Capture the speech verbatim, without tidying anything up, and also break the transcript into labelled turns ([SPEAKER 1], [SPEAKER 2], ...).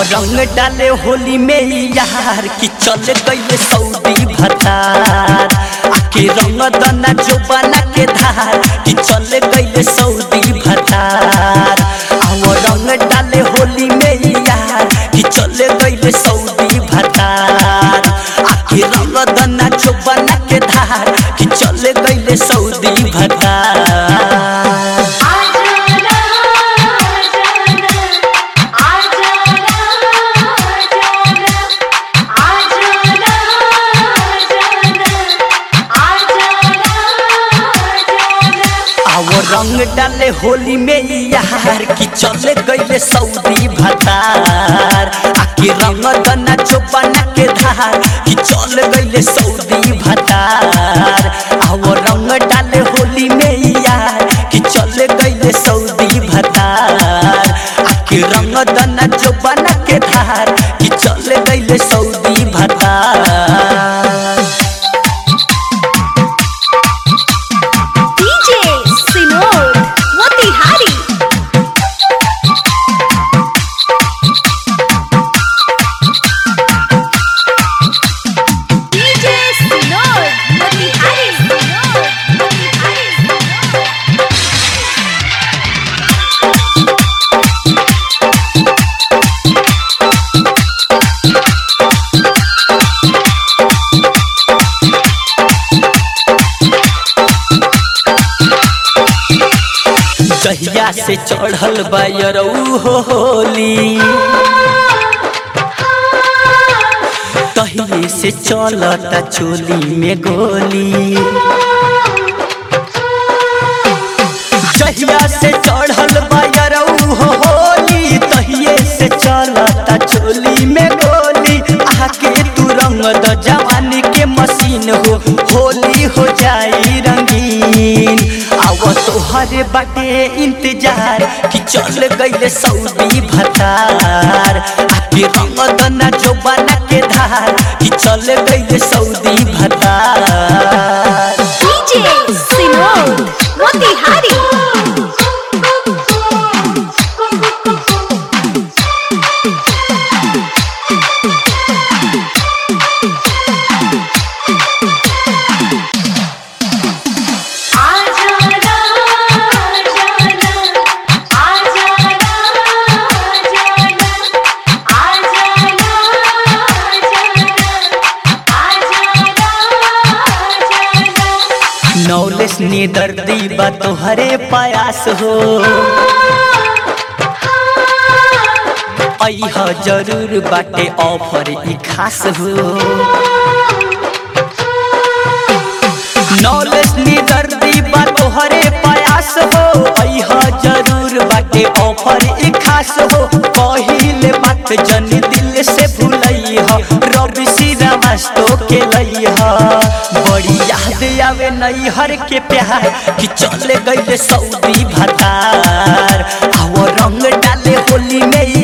[SPEAKER 1] रंग डाले होली में यार कि चल गई सऊदी भतार आके रंग दना जो बना के धार कि चल गई सऊदी भतार आओ रंग डाले होली में यार कि चल गई सऊदी भतार आके रंग दना जो बना के धार कि चल गई सऊदी भतार। रंग डाले होली में यार कि चले गईले सऊदी भतार आके रंग दना जो बना के धार कि चल गईले सऊदी भतार आओ रंग डाले होली में यार कि चले गईले सऊदी भतार आके रंग दना जो बना के धार कि चल गईले सऊदी भतार। दहिया से चढ़ल बायरऊ हो होली तहिए से चलता चोली में गोली दहिया से चढ़ल बायरऊ हो होली तहिए से चलता चोली में गोली आके तू रंग द जवानी के मशीन हो होली हो जाई रंगीन आओ तोहरे बाटे इंतजार कि चल गईले सऊदी भतार आके रंग दना जो बना के धार कि चल गईले सऊदी भतार।
[SPEAKER 2] डीजे सिनोर मोतिहारी
[SPEAKER 1] नौलेस ने दर्दी बा तोहरे पायास हो अइहा जरूर बाटे ऑफर ई खास हो नौलेस ने दर्दी बा तोहरे पायास हो अइहा जरूर बाटे ऑफर ई खास हो पहिले बात जन दिल से भूलइहा रवि श्रीवास्तव के लइहा बड़ी याद आवे नैहर के प्यार कि चले गईले सऊदी भतार आओ रंग डाले होली में